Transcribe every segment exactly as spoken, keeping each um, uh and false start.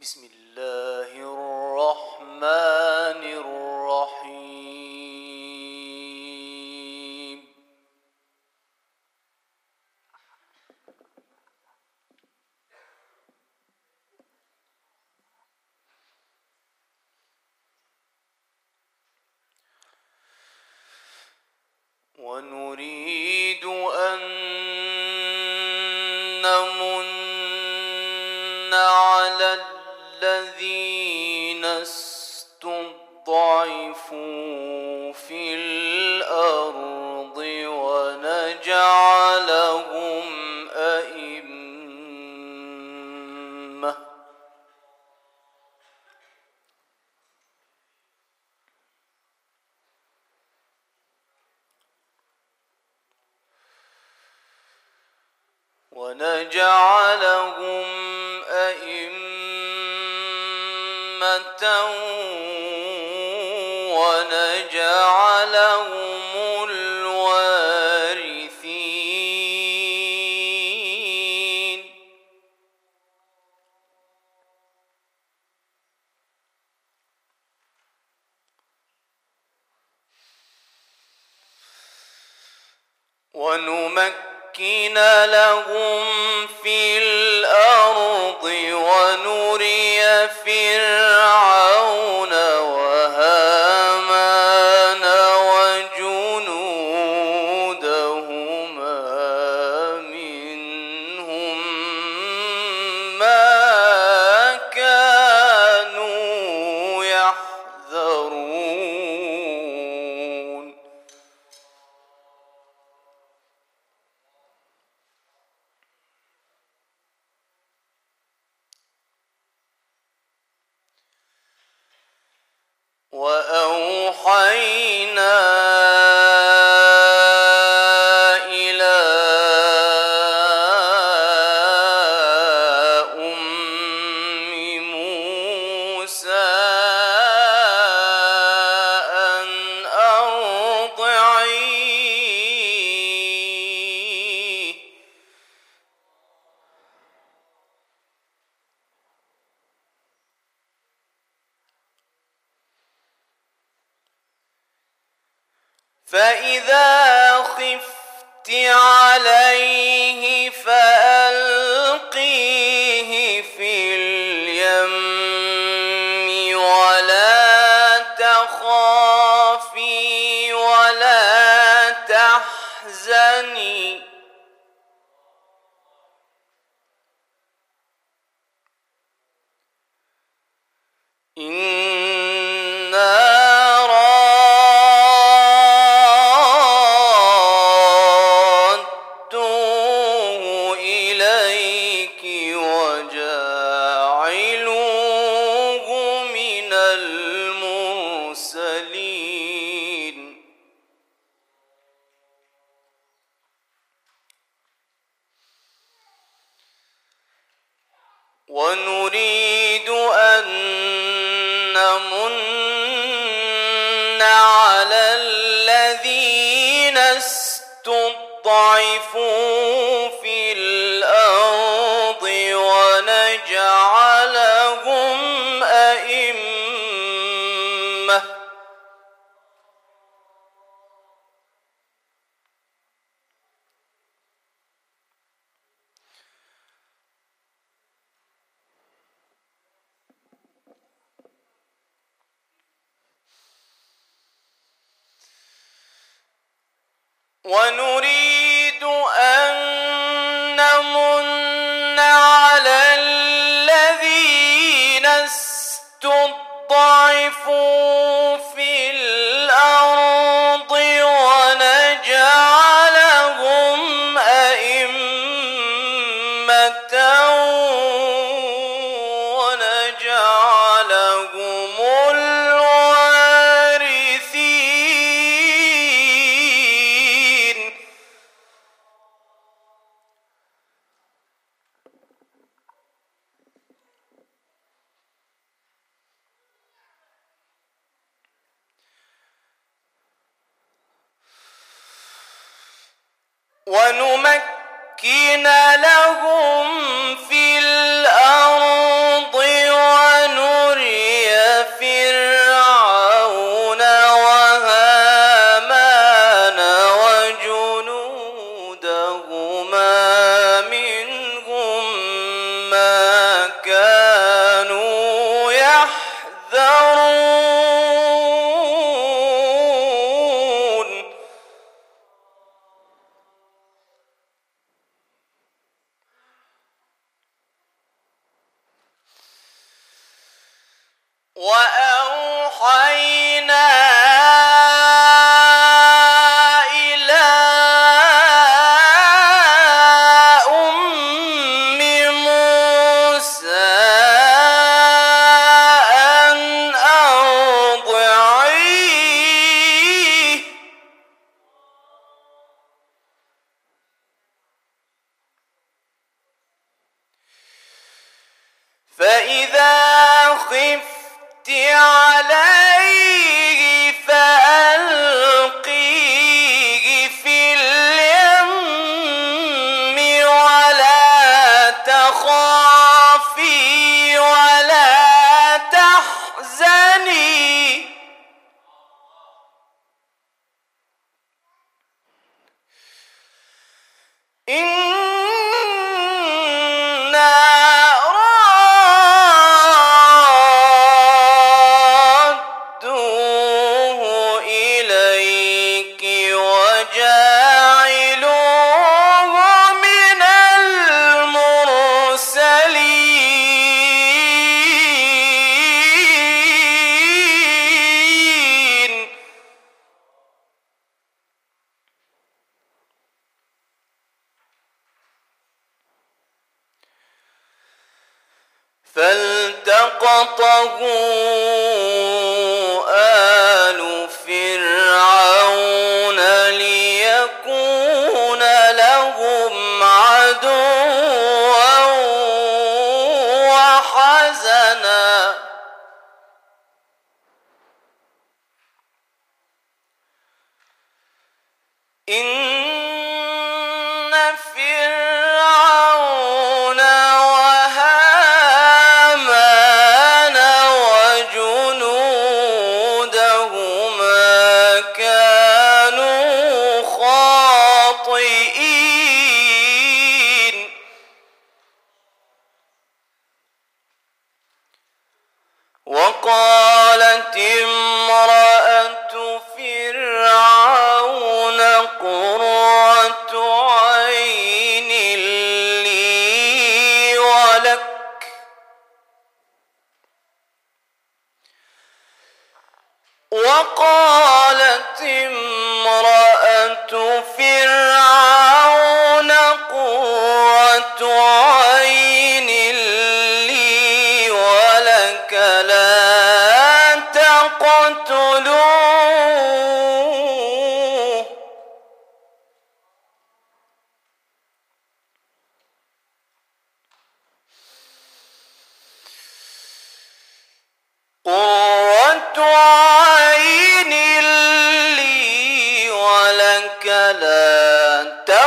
بسم الله الرحمن الرحيم. ونريد أن نمن على الذين استضعفوا في الأرض ونجعلهم أئمة ونجعلهم أئمة ونجعلهم الوارثين. ونمكن لهم في الأرض ونري فرعون وهامان وجنودهما منهم ما كانوا يحذرون. وأوحينا إلى أم موسى أن أرضعيه فإذا خفت عليه فألقيه في اليم ولا تخافي ولا تحزني إنا ونريد أن نمن على الذين استضعفوا في الأرض ونجعلهم أئمة ونريد أن نمن على الذين استضعفوا في الأرض ونجعلهم أئمة ونجعلهم ونمكن لهم في الأرض وأوحينا إلى أم موسى أن أرضعيه فإذا خفت عليه فألقيه في اليم ولا تخافي ولا تحزني إنا رادوه إليك وجاعلوه من المرسلين فالتقطه آل فرعون ليكون لهم عدوا وحزنا إن فرعون وهامان وجنودهما كانوا خاطئين وقالت امرأة فرعون قرة عين لي ولك وقالت امرأة فرعون قرة عين لي ولك لا تقتلوه قرة عين لي ولك لا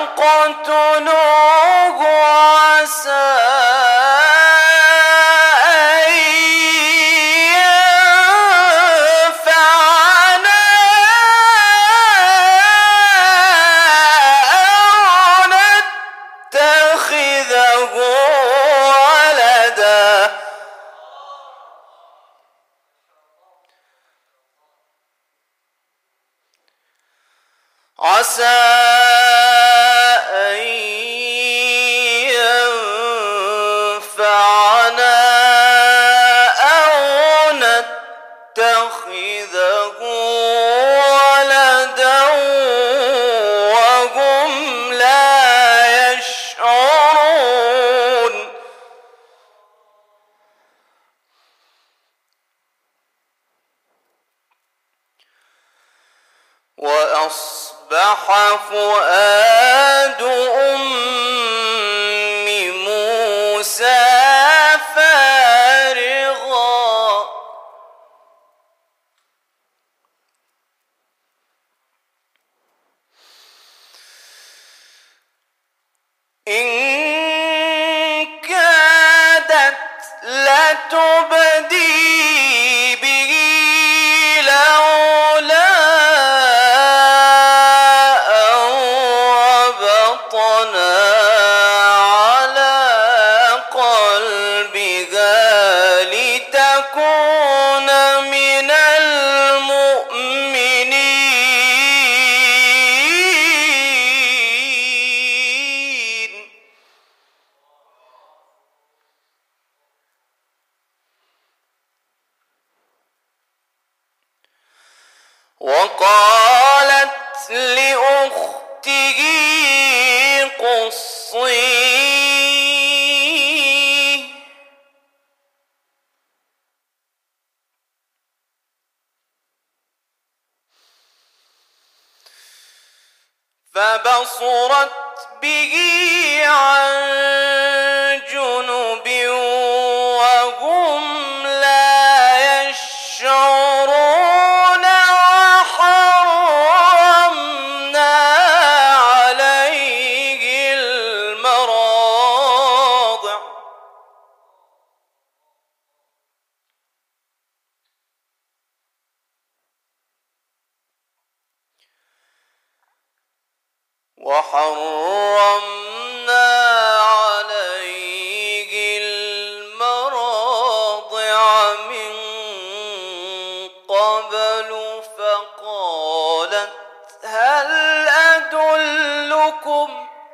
تقتلوه عسى أن ينفعنا أو نتخذه ولدا عسى أن ينفعنا أو نتخذه ولدا وهم لا يشعرون وأصبح فؤاد أم موسى فارغا إن كادت لتبدي به لولا أن به قصيه فبصرت به عن جنب وهم لا يشعرون وحرمنا عليه المراضع وحرمنا عليه المراضع من قبل فقالت هل أدلكم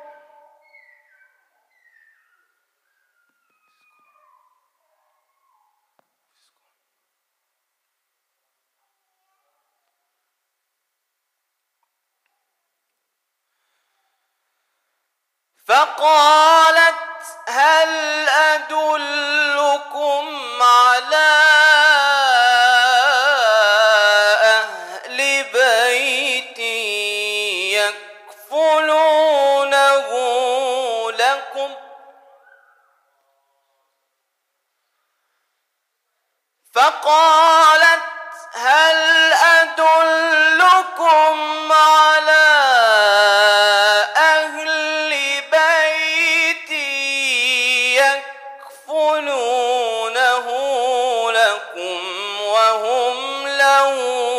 فقالت هل أدلكم على أهل بيت يكفلونه لكم فقالت هل أدلكم على يكفلونه لكم وهم له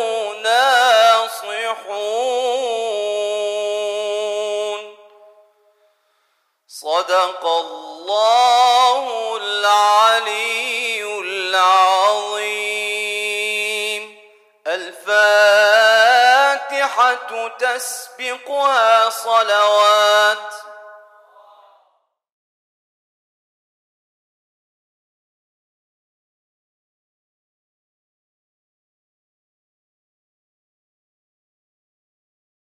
ناصحون صدق الله العلي العظيم. الفاتحة تسبقها صلوات